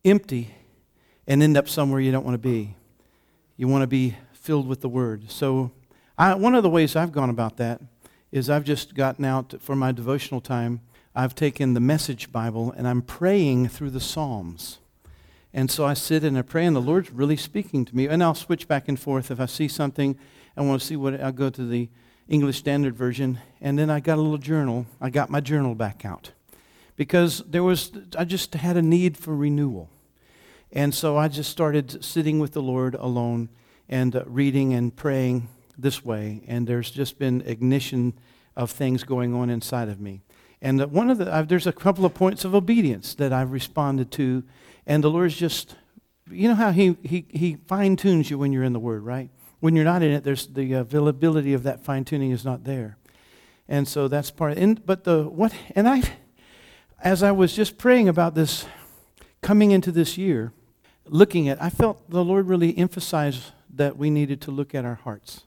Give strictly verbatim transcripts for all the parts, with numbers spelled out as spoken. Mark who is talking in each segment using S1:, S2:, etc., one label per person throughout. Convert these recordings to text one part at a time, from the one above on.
S1: empty and end up somewhere you don't want to be. You want to be filled with the Word. So I, one of the ways I've gone about that is I've just gotten out for my devotional time. I've taken the Message Bible and I'm praying through the Psalms. And so I sit and I pray and the Lord's really speaking to me. And I'll switch back and forth. If I see something, I want to see what, I'll go to the English Standard Version. And then I got a little journal. I got my journal back out. Because there was, I just had a need for renewal. And so I just started sitting with the Lord alone and uh, reading and praying this way. And there's just been ignition of things going on inside of me. And uh, one of the, uh, there's a couple of points of obedience that I've responded to. And the Lord's just, you know how he, he, he fine-tunes you when you're in the Word, right? When you're not in it, there's the availability of that fine-tuning is not there. And so that's part of it. And, but the, what, and I, as I was just praying about this, coming into this year, looking at, I felt the Lord really emphasized that we needed to look at our hearts.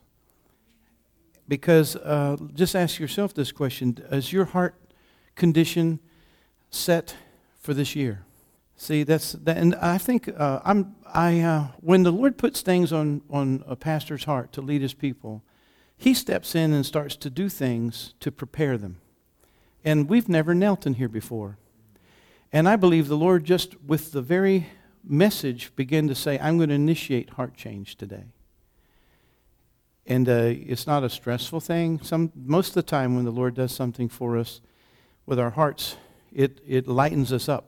S1: Because uh, just ask yourself this question, is your heart condition set for this year? See, that's that, and I think uh, I'm I uh, when the Lord puts things on on a pastor's heart to lead his people, he steps in and starts to do things to prepare them. And we've never knelt in here before. And I believe the Lord just with the very message began to say, I'm going to initiate heart change today. And uh, it's not a stressful thing. Some most of the time when the Lord does something for us with our hearts, it it lightens us up.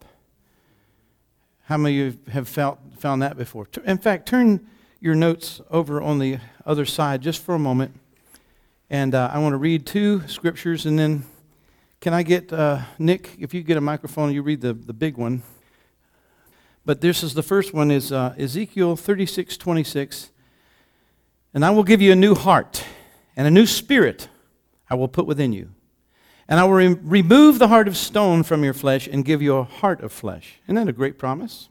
S1: How many of you have felt, found that before? In fact, turn your notes over on the other side just for a moment. And uh, I want to read two scriptures. And then can I get, uh, Nick, if you get a microphone, you read the, the big one. But this is the first one is uh, Ezekiel thirty-six twenty-six. And I will give you a new heart and a new spirit I will put within you. And I will re- remove the heart of stone from your flesh and give you a heart of flesh. Isn't that a great promise?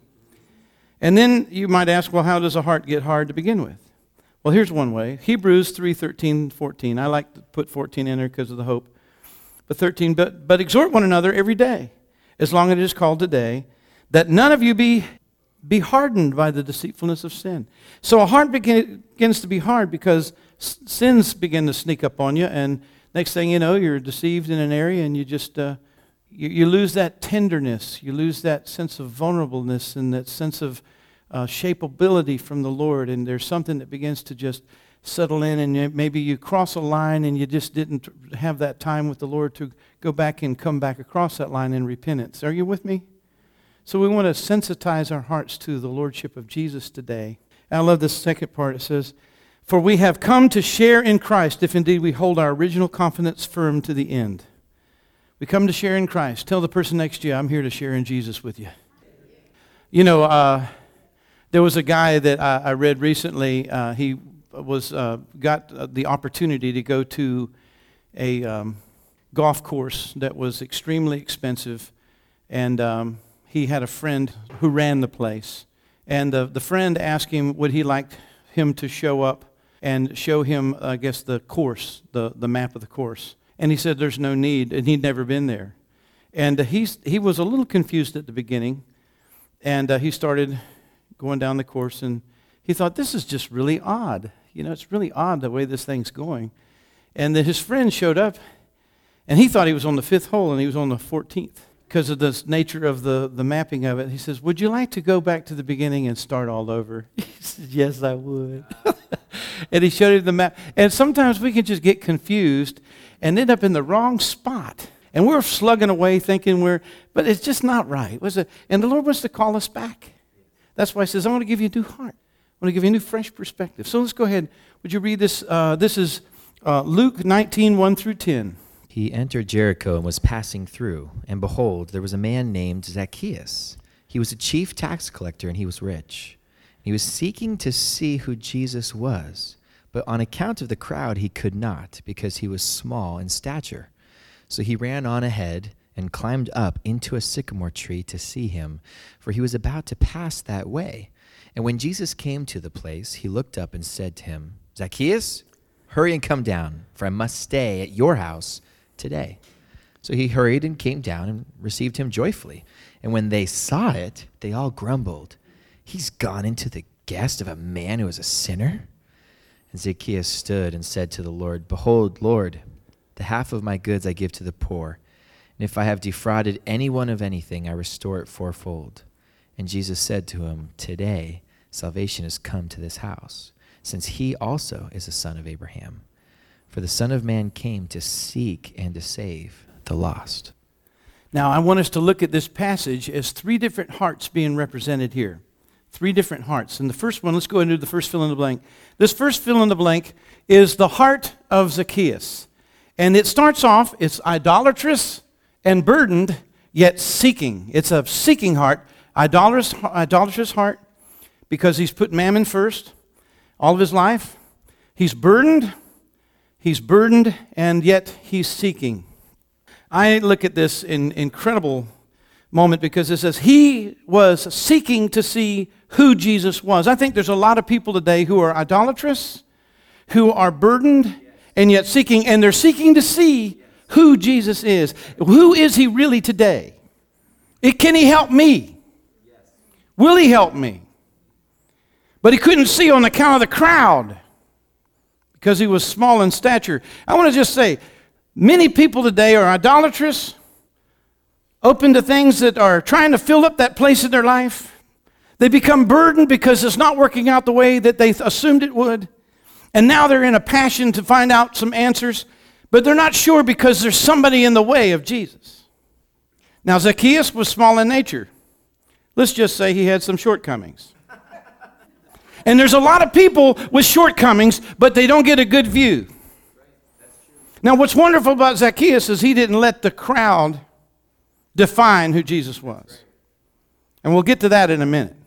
S1: And then you might ask, well, how does a heart get hard to begin with? Well, here's one way. Hebrews three thirteen, fourteen. I like to put fourteen in there because of the hope. But thirteen, but, but exhort one another every day, as long as it is called today, that none of you be, be hardened by the deceitfulness of sin. So a heart begin, begins to be hard because sins begin to sneak up on you, and next thing you know, you're deceived in an area and you just, uh, you, you lose that tenderness. You lose that sense of vulnerableness and that sense of uh, shapeability from the Lord. And there's something that begins to just settle in, and you, maybe you cross a line and you just didn't have that time with the Lord to go back and come back across that line in repentance. Are you with me? So we want to sensitize our hearts to the Lordship of Jesus today. I love this second part. It says, for we have come to share in Christ, if indeed we hold our original confidence firm to the end. We come to share in Christ. Tell the person next to you, I'm here to share in Jesus with you. You know, uh, there was a guy that I, I read recently. Uh, he was uh, got the opportunity to go to a um, golf course that was extremely expensive, and um, he had a friend who ran the place. And uh, the friend asked him, would he like him to show up and show him, I guess, the course, the, the map of the course. And he said there's no need, and he'd never been there. And uh, he's, he was a little confused at the beginning, and uh, he started going down the course, and he thought, this is just really odd. You know, it's really odd the way this thing's going. And then his friend showed up, and he thought he was on the fifth hole, and he was on the fourteenth. Because of the nature of the, the mapping of it, he says, would you like to go back to the beginning and start all over? He said, yes, I would. And he showed him the map. And sometimes we can just get confused and end up in the wrong spot. And we're slugging away thinking we're, but it's just not right. Was it? And the Lord wants to call us back. That's why he says, I want to give you a new heart. I want to give you a new fresh perspective. So let's go ahead. Would you read this? Uh, this is uh, Luke nineteen, one through ten.
S2: He entered Jericho and was passing through, and behold, there was a man named Zacchaeus. He was a chief tax collector, and he was rich. He was seeking to see who Jesus was, but on account of the crowd he could not, because he was small in stature. So he ran on ahead and climbed up into a sycamore tree to see him, for he was about to pass that way. And when Jesus came to the place, he looked up and said to him, Zacchaeus, hurry and come down, for I must stay at your house today. So he hurried and came down and received him joyfully. And when they saw it, they all grumbled, "He's gone into the guest of a man who is a sinner?" And Zacchaeus stood and said to the Lord, "Behold, Lord, the half of my goods I give to the poor. And if I have defrauded anyone of anything, I restore it fourfold." And Jesus said to him, "Today salvation has come to this house, since he also is a son of Abraham. For the Son of Man came to seek and to save the lost."
S1: Now, I want us to look at this passage as three different hearts being represented here. Three different hearts. And the first one, let's go into the first fill in the blank. This first fill in the blank is the heart of Zacchaeus. And it starts off, it's idolatrous and burdened, yet seeking. It's a seeking heart, idolatrous, idolatrous heart, because he's put mammon first all of his life. He's burdened, he's burdened, and yet he's seeking. I look at this in incredible moment because it says he was seeking to see who Jesus was. I think there's a lot of people today who are idolatrous, who are burdened, and yet seeking, and they're seeking to see who Jesus is. Who is he really today? It, can he help me? Will he help me? But he couldn't see on account of the crowd because he was small in stature. I want to just say, many people today are idolatrous, open to things that are trying to fill up that place in their life. They become burdened because it's not working out the way that they assumed it would. And now they're in a passion to find out some answers, but they're not sure because there's somebody in the way of Jesus. Now, Zacchaeus was small in nature. Let's just say he had some shortcomings. And there's a lot of people with shortcomings, but they don't get a good view. Now, what's wonderful about Zacchaeus is he didn't let the crowd define who Jesus was. And we'll get to that in a minute.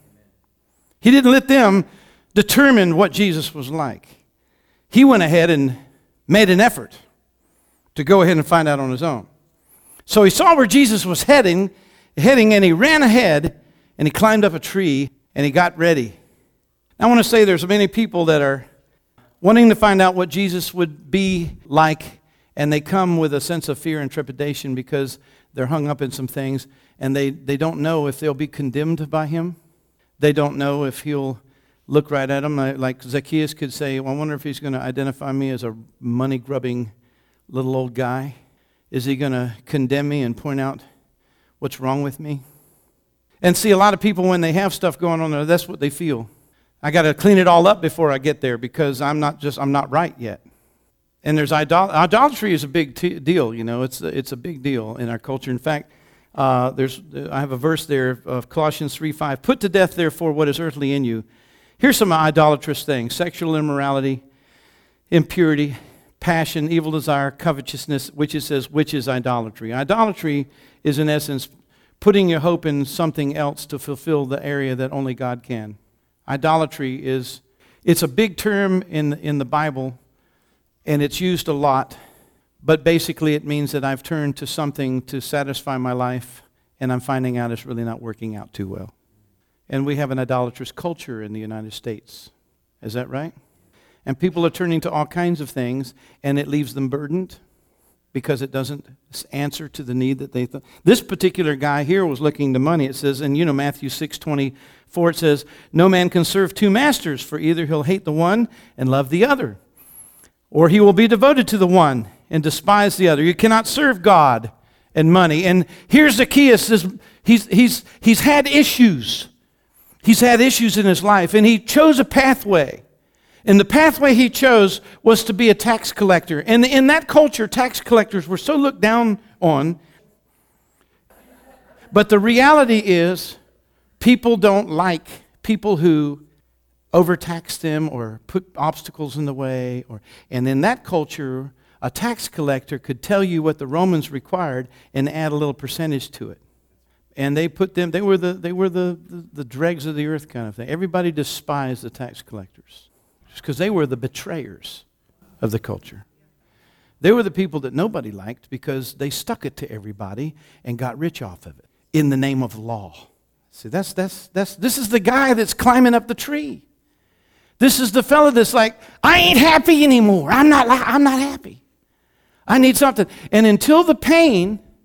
S1: He didn't let them determine what Jesus was like. He went ahead and made an effort to go ahead and find out on his own. So he saw where Jesus was heading, heading, and he ran ahead, and he climbed up a tree, and he got ready. I want to say there's many people that are wanting to find out what Jesus would be like, and they come with a sense of fear and trepidation because they're hung up in some things, and they, they don't know if they'll be condemned by him. They don't know if he'll look right at them. Like Zacchaeus could say, well, I wonder if he's going to identify me as a money-grubbing little old guy. Is he going to condemn me and point out what's wrong with me? And see, a lot of people, when they have stuff going on there, that's what they feel. I got to clean it all up before I get there because I'm not just I'm not right yet. And there's idol- idolatry is a big t- deal, you know. It's it's a big deal in our culture. In fact, uh, there's I have a verse there of Colossians three five. Put to death, therefore, what is earthly in you. Here's some idolatrous things: sexual immorality, impurity, passion, evil desire, covetousness, which it says, which is idolatry. Idolatry is, in essence, putting your hope in something else to fulfill the area that only God can. Idolatry is, it's a big term in, in the Bible, and it's used a lot, but basically it means that I've turned to something to satisfy my life, and I'm finding out it's really not working out too well. And we have an idolatrous culture in the United States. Is that right? And people are turning to all kinds of things, and it leaves them burdened because it doesn't answer to the need that they thought. This particular guy here was looking to money. It says, and you know, Matthew six twenty-four, it says, no man can serve two masters, for either he'll hate the one and love the other, or he will be devoted to the one and despise the other. You cannot serve God and money. And here's Zacchaeus. He's, he's, he's had issues. He's had issues in his life, and he chose a pathway. And the pathway he chose was to be a tax collector. And in that culture, tax collectors were so looked down on. But the reality is, people don't like people who overtax them or put obstacles in the way. Or, and in that culture, a tax collector could tell you what the Romans required and add a little percentage to it. And they put them, they were the they were the, the, the dregs of the earth kind of thing. Everybody despised the tax collectors because they were the betrayers of the culture. They were the people that nobody liked because they stuck it to everybody and got rich off of it in the name of law. See, that's that's that's this is the guy that's climbing up the tree. This is the fellow that's like, I ain't happy anymore. I'm not I'm not happy. I need something. And until the pain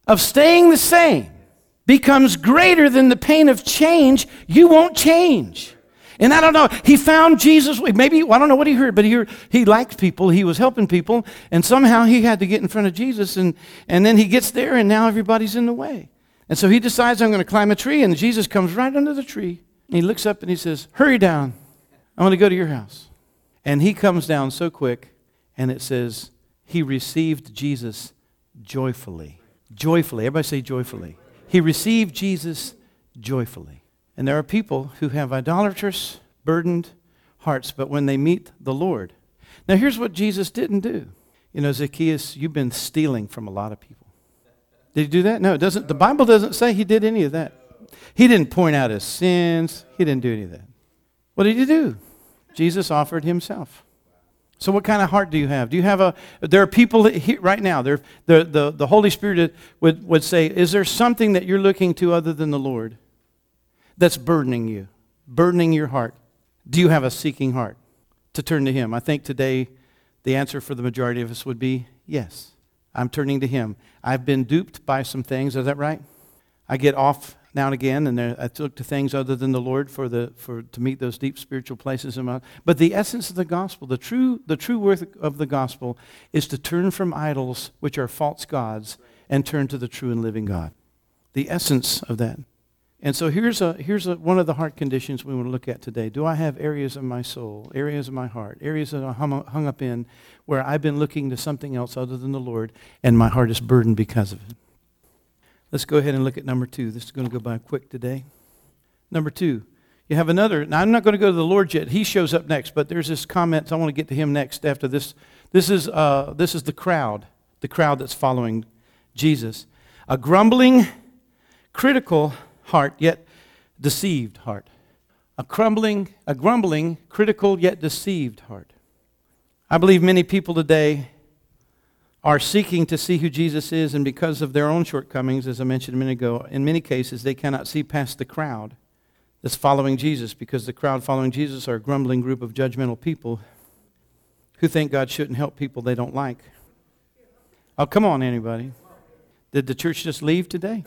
S1: of staying the same becomes greater than the pain of change, you won't change. And I don't know, he found Jesus, maybe, I don't know what he heard, but he heard, he liked people, he was helping people, and somehow he had to get in front of Jesus, and, and then he gets there, and now everybody's in the way. And so he decides, I'm going to climb a tree, and Jesus comes right under the tree, and he looks up and he says, hurry down, I want to go to your house. And he comes down so quick, and it says, he received Jesus joyfully. Joyfully, everybody say joyfully. He received Jesus joyfully. And there are people who have idolatrous, burdened hearts, but when they meet the Lord. Now here's what Jesus didn't do. You know, Zacchaeus, you've been stealing from a lot of people. Did he do that? No, it doesn't. The Bible doesn't say he did any of that. He didn't point out his sins. He didn't do any of that. What did he do? Jesus offered himself. So what kind of heart do you have? Do you have a, there are people that here, right now, the, the, the Holy Spirit would, would say, is there something that you're looking to other than the Lord that's burdening you, burdening your heart? Do you have a seeking heart to turn to Him? I think today the answer for the majority of us would be yes. I'm turning to Him. I've been duped by some things. Is that right? I get off now and again, and I look to things other than the Lord for the for to meet those deep spiritual places in my. But the essence of the gospel, the true the true worth of the gospel, is to turn from idols, which are false gods, and turn to the true and living God. The essence of that. And so here's a here's a, one of the heart conditions we want to look at today. Do I have areas of my soul, areas of my heart, areas that I'm hung, hung up in where I've been looking to something else other than the Lord, and my heart is burdened because of it? Let's go ahead and look at number two. This is going to go by quick today. Number two, you have another. Now, I'm not going to go to the Lord yet. He shows up next, but there's this comment. I want to get to him next after this. This is uh, this is the crowd, the crowd that's following Jesus. A grumbling, critical heart, yet deceived heart. A crumbling, a grumbling, critical, yet deceived heart. I believe many people today are seeking to see who Jesus is, and because of their own shortcomings, as I mentioned a minute ago, in many cases they cannot see past the crowd that's following Jesus, because the crowd following Jesus are a grumbling group of judgmental people who think God shouldn't help people they don't like. Oh, come on, anybody. Did the church just leave today?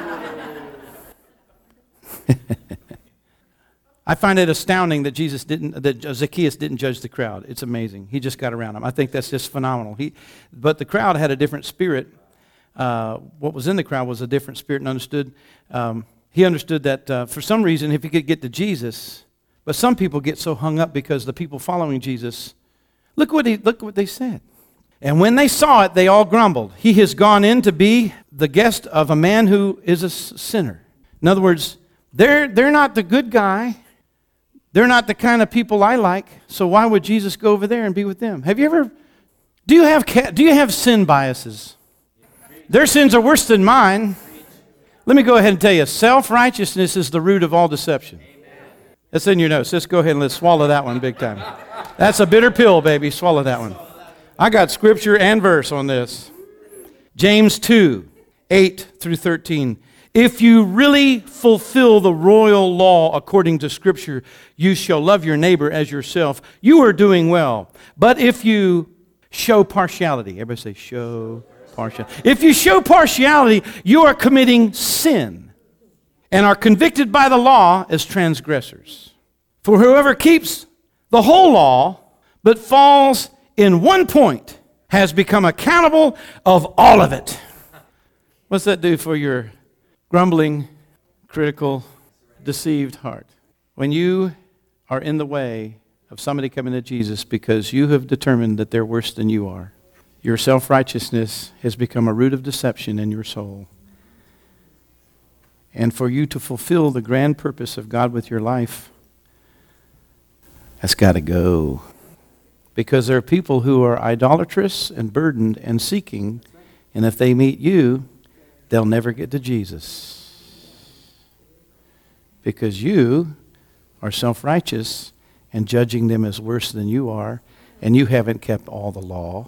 S1: I find it astounding that Jesus didn't, that Zacchaeus didn't judge the crowd. It's amazing. He just got around them. I think that's just phenomenal. He, but the crowd had a different spirit. Uh, what was in the crowd was a different spirit, and understood. Um, he understood that uh, for some reason, if he could get to Jesus, but some people get so hung up because the people following Jesus. Look what he, look what they said. And when they saw it, they all grumbled. He has gone in to be the guest of a man who is a sinner. In other words, they're they're not the good guy. They're not the kind of people I like, so why would Jesus go over there and be with them? Have you ever, do you have do you have sin biases? Their sins are worse than mine. Let me go ahead and tell you, self-righteousness is the root of all deception. That's in your notes. Let's go ahead and let's swallow that one big time. That's a bitter pill, baby. Swallow that one. I got scripture and verse on this. James two, eight through thirteen. If you really fulfill the royal law according to Scripture, you shall love your neighbor as yourself. You are doing well. But if you show partiality, everybody say show partiality. If you show partiality, you are committing sin and are convicted by the law as transgressors. For whoever keeps the whole law but falls in one point has become accountable of all of it. What's that do for your grumbling, critical, deceived heart? When you are in the way of somebody coming to Jesus because you have determined that they're worse than you are, your self-righteousness has become a root of deception in your soul. And for you to fulfill the grand purpose of God with your life, that's got to go. Because there are people who are idolatrous and burdened and seeking, and if they meet you, they'll never get to Jesus. Because you are self-righteous and judging them as worse than you are, and you haven't kept all the law.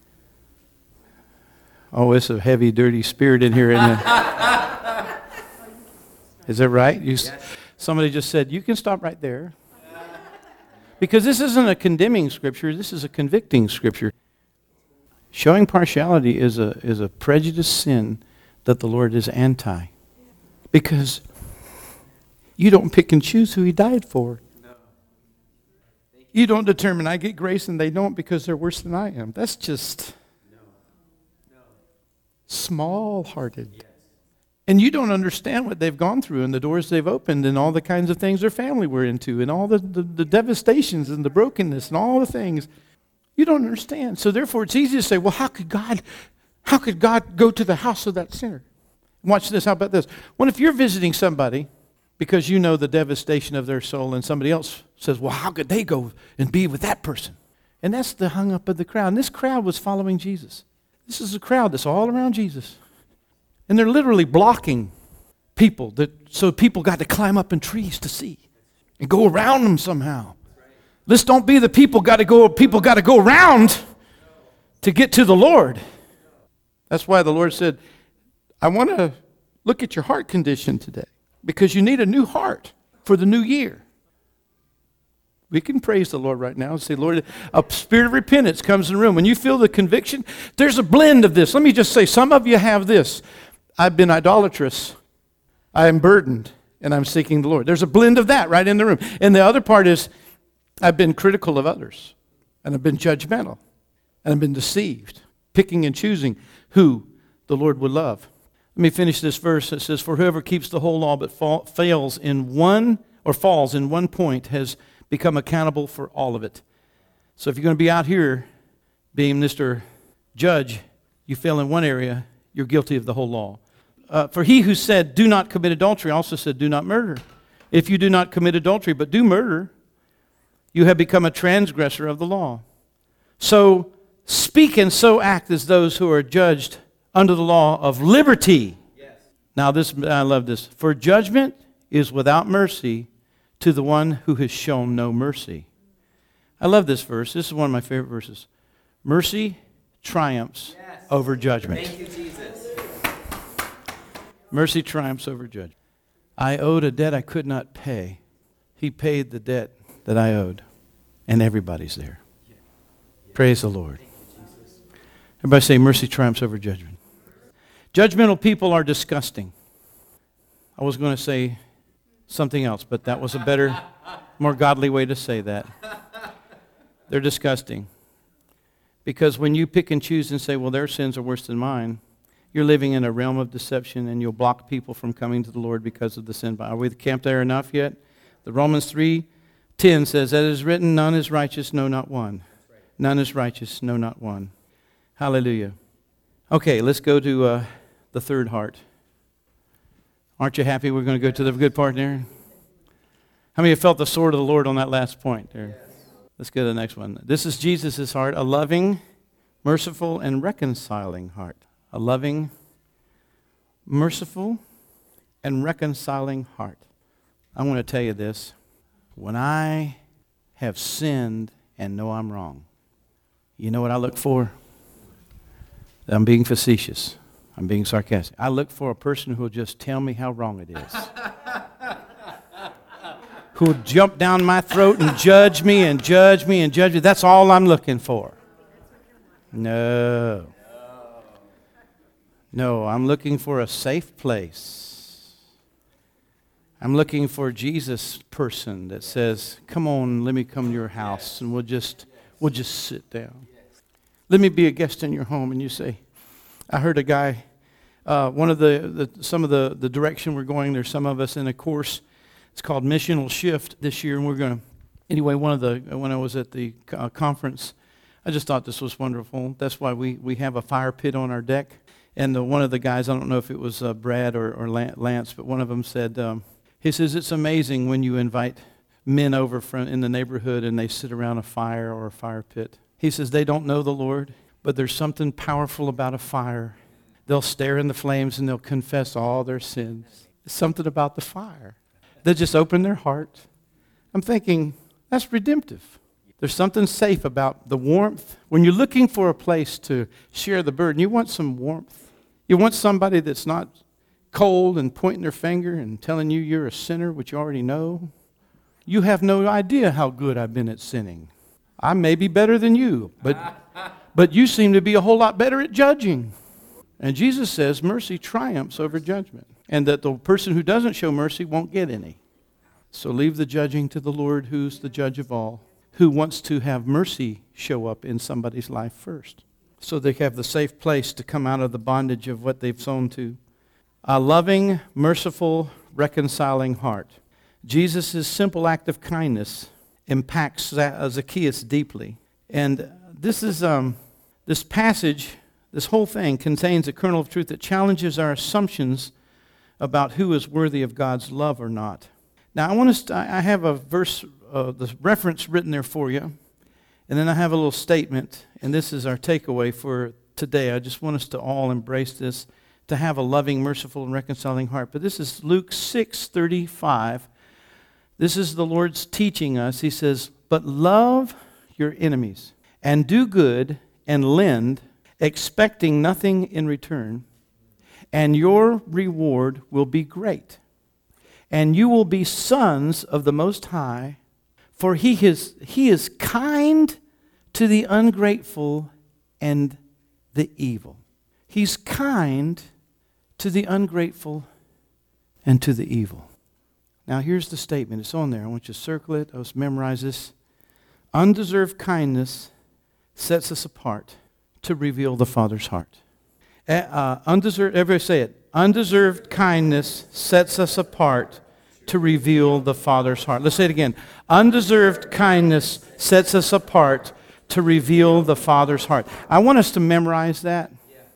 S1: Oh, it's a heavy, dirty spirit in here, isn't it? Is that right? You, somebody just said, you can stop right there. Because this isn't a condemning scripture, this is a convicting scripture. Showing partiality is a is a prejudiced sin that the Lord is anti. Because you don't pick and choose who he died for. You don't determine, I get grace and they don't because they're worse than I am. That's just small-hearted. And you don't understand what they've gone through and the doors they've opened and all the kinds of things their family were into and all the, the, the devastations and the brokenness and all the things. You don't understand. So therefore it's easy to say, well, how could God, how could God go to the house of that sinner? Watch this. How about this? Well, if you're visiting somebody because you know the devastation of their soul and somebody else says, well, how could they go and be with that person? And that's the hung up of the crowd. And this crowd was following Jesus. This is a crowd that's all around Jesus. And they're literally blocking people that so people got to climb up in trees to see and go around them somehow. Let's don't be the people got to go people got to go around to get to the Lord. That's why the Lord said, I want to look at your heart condition today because you need a new heart for the new year. We can praise the Lord right now and say, Lord, a spirit of repentance comes in the room. When you feel the conviction, there's a blend of this. Let me just say, some of you have this. I've been idolatrous. I am burdened, and I'm seeking the Lord. There's a blend of that right in the room. And the other part is, I've been critical of others, and I've been judgmental, and I've been deceived, picking and choosing who the Lord would love. Let me finish this verse. It says, for whoever keeps the whole law but fall, fails in one, or falls in one point, has become accountable for all of it. So if you're going to be out here being Mister Judge, you fail in one area, you're guilty of the whole law. Uh, for he who said, do not commit adultery, also said, do not murder. If you do not commit adultery, but do murder, you have become a transgressor of the law. So speak and so act as those who are judged under the law of liberty. Yes. Now this, I love this. For judgment is without mercy to the one who has shown no mercy. I love this verse. This is one of my favorite verses. Mercy triumphs yes. over judgment.
S2: Thank you, Jesus.
S1: Mercy triumphs over judgment. I owed a debt I could not pay. He paid the debt that I owed. And everybody's there. Yeah. Yeah. Praise the Lord. Everybody say mercy triumphs over judgment. Judgmental people are disgusting. I was going to say something else, but that was a better, more godly way to say that. They're disgusting. Because when you pick and choose and say, well, their sins are worse than mine, you're living in a realm of deception and you'll block people from coming to the Lord because of the sin. Are we camped there enough yet? The Romans three ten says, that is written, none is righteous, no, not one. None is righteous, no, not one. Hallelujah. Okay, let's go to uh, the third heart. Aren't you happy we're going to go to the good part there? How many of you felt the sword of the Lord on that last point there? Yes. Let's go to the next one. This is Jesus' heart, a loving, merciful, and reconciling heart. A loving, merciful, and reconciling heart. I want to tell you this. When I have sinned and know I'm wrong, you know what I look for? I'm being facetious. I'm being sarcastic. I look for a person who will just tell me how wrong it is. Who will jump down my throat and judge me and judge me and judge me. That's all I'm looking for. No. No, I'm looking for a safe place. I'm looking for a Jesus person that says, come on, let me come to your house and we'll just we'll just sit down. Let me be a guest in your home. And you say, I heard a guy, uh, one of the, the some of the, the direction we're going, there's some of us in a course, it's called Missional Shift this year, and we're going to, anyway, one of the, when I was at the uh, conference, I just thought this was wonderful. That's why we, we have a fire pit on our deck. And the, one of the guys, I don't know if it was uh, Brad or, or Lance, but one of them said, um, he says, it's amazing when you invite men over from in the neighborhood and they sit around a fire or a fire pit. He says they don't know the Lord, but there's something powerful about a fire. They'll stare in the flames and they'll confess all their sins. There's something about the fire. They'll just open their heart. I'm thinking, that's redemptive. There's something safe about the warmth. When you're looking for a place to share the burden, you want some warmth. You want somebody that's not cold and pointing their finger and telling you you're a sinner, which you already know. You have no idea how good I've been at sinning. I may be better than you, but but you seem to be a whole lot better at judging. And Jesus says mercy triumphs over judgment, and that the person who doesn't show mercy won't get any. So leave the judging to the Lord, who's the judge of all, who wants to have mercy show up in somebody's life first, so they have the safe place to come out of the bondage of what they've sown to. A loving, merciful, reconciling heart. Jesus' simple act of kindness impacts Zacchaeus deeply. And this is um, this passage, this whole thing contains a kernel of truth that challenges our assumptions about who is worthy of God's love or not. Now, I want us to, I have a verse, uh, the reference written there for you, and then I have a little statement, and this is our takeaway for today. I just want us to all embrace this, to have a loving, merciful, and reconciling heart. But this is Luke six thirty-five. This is the Lord's teaching us. He says, but love your enemies, and do good, and lend, expecting nothing in return, and your reward will be great. And you will be sons of the Most High, for he is, he is kind to the ungrateful and the evil. He's kind to the ungrateful and to the evil. Now here's the statement. It's on there. I want you to circle it. Let's memorize this. Undeserved kindness sets us apart to reveal the Father's heart. Uh, undeserved, everybody say it. Undeserved kindness sets us apart to reveal the Father's heart. Let's say it again. Undeserved kindness sets us apart to reveal the Father's heart. I want us to memorize that.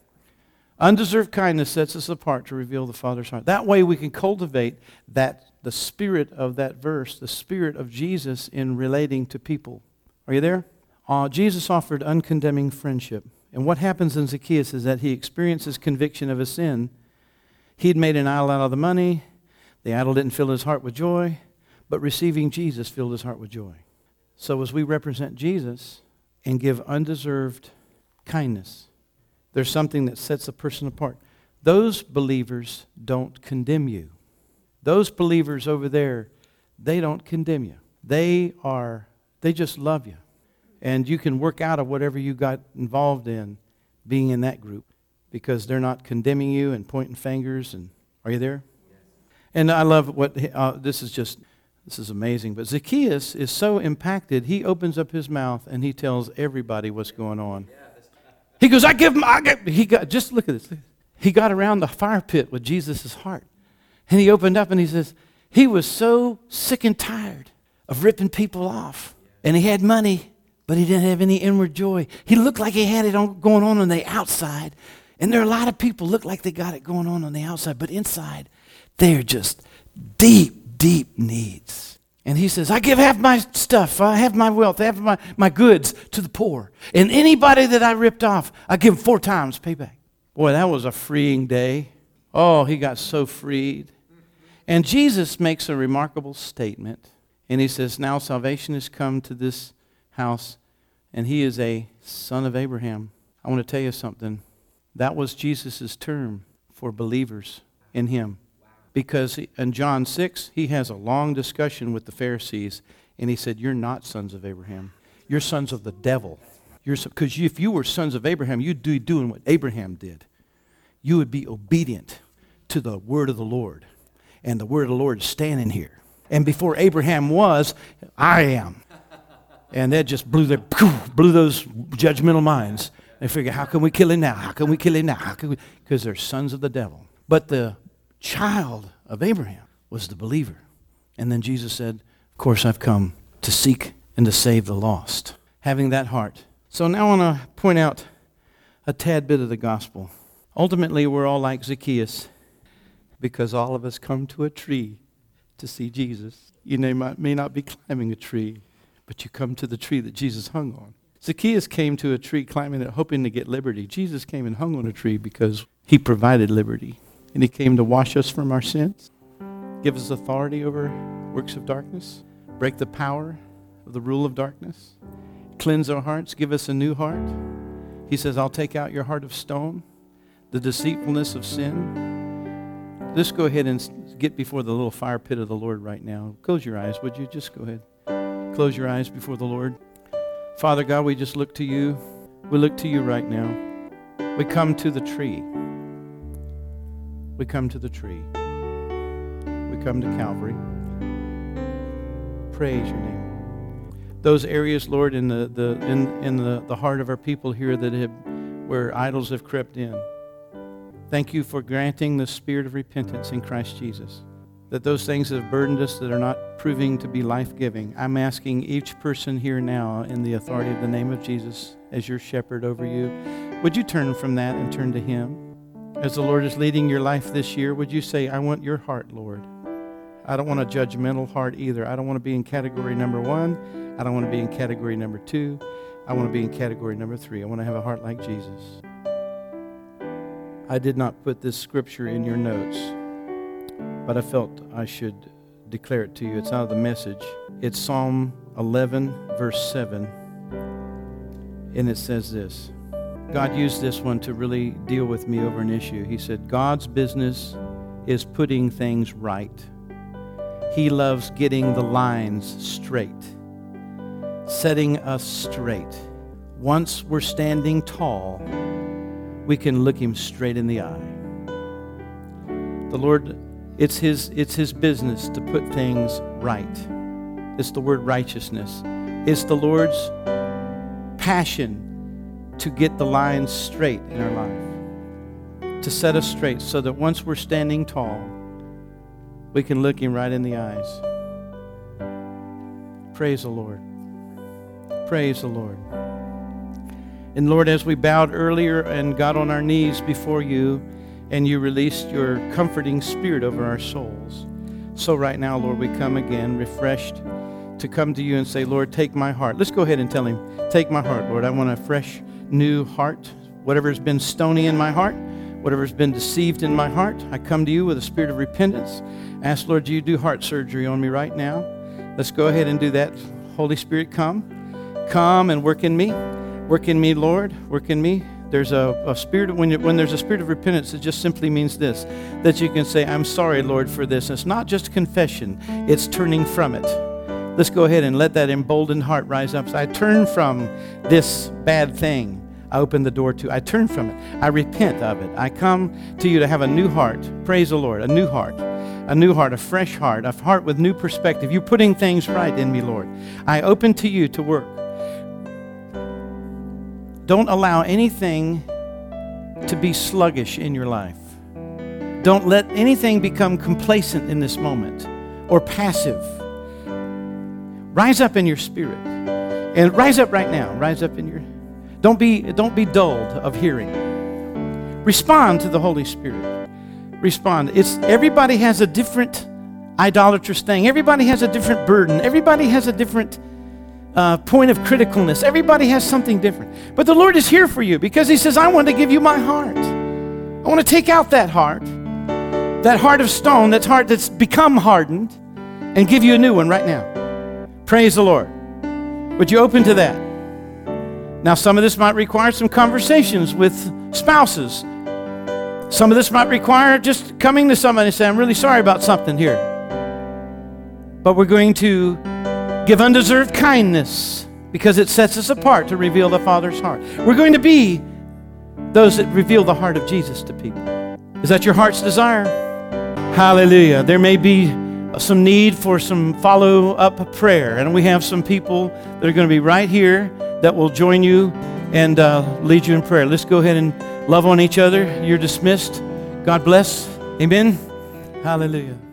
S1: Undeserved kindness sets us apart to reveal the Father's heart. That way we can cultivate that, the spirit of that verse, the spirit of Jesus in relating to people. Are you there? Uh, Jesus offered uncondemning friendship. And what happens in Zacchaeus is that he experiences conviction of his sin. He'd made an idol out of the money. The idol didn't fill his heart with joy, but receiving Jesus filled his heart with joy. So as we represent Jesus and give undeserved kindness, there's something that sets a person apart. Those believers don't condemn you. Those believers over there, they don't condemn you. They are, they just love you. And you can work out of whatever you got involved in being in that group, because they're not condemning you and pointing fingers. And are you there? Yes. And I love what, uh, this is just, this is amazing. But Zacchaeus is so impacted, he opens up his mouth and he tells everybody what's going on. He goes, I give him, I give, he got, just look at this. He got around the fire pit with Jesus' heart. And he opened up and he says, he was so sick and tired of ripping people off. And he had money, but he didn't have any inward joy. He looked like he had it on, going on on the outside. And there are a lot of people look like they got it going on on the outside, but inside, they're just deep, deep needs. And he says, I give half my stuff, I have my wealth, I have my, my goods to the poor. And anybody that I ripped off, I give them four times payback. Boy, that was a freeing day. Oh, he got so freed. And Jesus makes a remarkable statement. And he says, now salvation has come to this house, and he is a son of Abraham. I want to tell you something. That was Jesus' term for believers in him. Because in John six, he has a long discussion with the Pharisees, and he said, you're not sons of Abraham. You're sons of the devil. Because if you were sons of Abraham, you'd be doing what Abraham did. You would be obedient to the word of the Lord. And the word of the Lord is standing here. And before Abraham was, I am. And that just blew their, blew those judgmental minds. They figure, how can we kill him now? How can we kill him now? How can we? Because they're sons of the devil. But the child of Abraham was the believer. And then Jesus said, of course I've come to seek and to save the lost. Having that heart. So now I want to point out a tad bit of the gospel. Ultimately, we're all like Zacchaeus because all of us come to a tree to see Jesus. You may not, may not be climbing a tree, but you come to the tree that Jesus hung on. Zacchaeus came to a tree climbing it, hoping to get liberty. Jesus came and hung on a tree because he provided liberty. And he came to wash us from our sins, give us authority over works of darkness, break the power of the rule of darkness, cleanse our hearts, give us a new heart. He says, I'll take out your heart of stone, the deceitfulness of sin. Just go ahead and get before the little fire pit of the Lord right now. Close your eyes, would you? Just go ahead. Close your eyes before the Lord. Father God, we just look to you. We look to you right now. We come to the tree. we come to the tree. We come to Calvary. Praise your name. Those areas, Lord, in the, the in in the, the heart of our people here that have where idols have crept in. Thank you for granting the spirit of repentance in Christ Jesus. That those things that have burdened us that are not proving to be life-giving, I'm asking each person here now in the authority of the name of Jesus as your shepherd over you, would you turn from that and turn to Him? As the Lord is leading your life this year, would you say, I want your heart, Lord. I don't want a judgmental heart either. I don't want to be in category number one. I don't want to be in category number two. I want to be in category number three. I want to have a heart like Jesus. I did not put this scripture in your notes, but I felt I should declare it to you. It's out of the Message. It's Psalm eleven, verse seven. And it says this. God used this one to really deal with me over an issue. He said, God's business is putting things right. He loves getting the lines straight, setting us straight. Once we're standing tall, we can look Him straight in the eye. The Lord, it's His, it's His business to put things right. It's the word righteousness. It's the Lord's passion to get the lines straight in our life, to set us straight so that once we're standing tall, we can look Him right in the eyes. Praise the Lord. Praise the Lord. And Lord, as we bowed earlier and got on our knees before you, and you released your comforting spirit over our souls, so right now, Lord, we come again refreshed to come to you and say, Lord, take my heart. Let's go ahead and tell Him, take my heart, Lord. I want a fresh, new heart. Whatever's been stony in my heart, whatever's been deceived in my heart, I come to you with a spirit of repentance. Ask, Lord, do you do heart surgery on me right now? Let's go ahead and do that. Holy Spirit, come. Come and work in me. Work in me, Lord. Work in me. There's a, a spirit, when, you, when there's a spirit of repentance, it just simply means this, that you can say, I'm sorry, Lord, for this. And it's not just confession. It's turning from it. Let's go ahead and let that emboldened heart rise up. So I turn from this bad thing. I open the door to. I turn from it. I repent of it. I come to you to have a new heart. Praise the Lord. A new heart. A new heart, a fresh heart, a heart with new perspective. You're putting things right in me, Lord. I open to you to work. Don't allow anything to be sluggish in your life. Don't let anything become complacent in this moment or passive. Rise up in your spirit. And rise up right now. Rise up in your... Don't be, don't be dulled of hearing. Respond to the Holy Spirit. Respond. It's, everybody has a different idolatrous thing. Everybody has a different burden. Everybody has a different uh, point of criticalness. Everybody has something different. But the Lord is here for you because He says, I want to give you my heart. I want to take out that heart, that heart of stone, that heart that's become hardened, and give you a new one right now. Praise the Lord. Would you open to that? Now, some of this might require some conversations with spouses. Some of this might require just coming to somebody and saying, I'm really sorry about something here. But we're going to give undeserved kindness because it sets us apart to reveal the Father's heart. We're going to be those that reveal the heart of Jesus to people. Is that your heart's desire? Hallelujah. There may be some need for some follow-up prayer, and we have some people that are going to be right here that will join you and uh, lead you in prayer. Let's go ahead and love on each other. You're dismissed. God bless. Amen. Hallelujah.